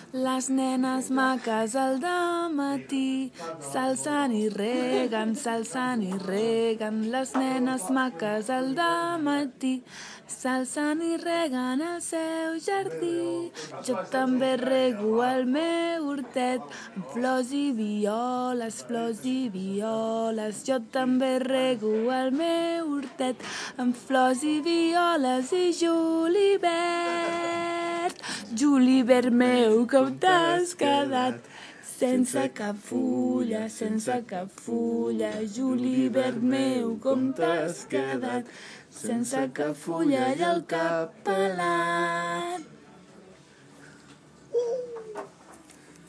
Les nenes maques al dematí s'alcen i reguen, s'alcen i reguen. Les nenes maques al dematí s'alcen i reguen el seu jardí. Jo també rego el meu hortet amb flors i violes, flors i violes. Jo també rego el meu hortet amb flors i violes i julivert. Julivert meu, com t'has quedat? Sense cap fulla, sense cap fulla. Julivert meu, com t'has quedat? Sense cap fulla i el cap pelat.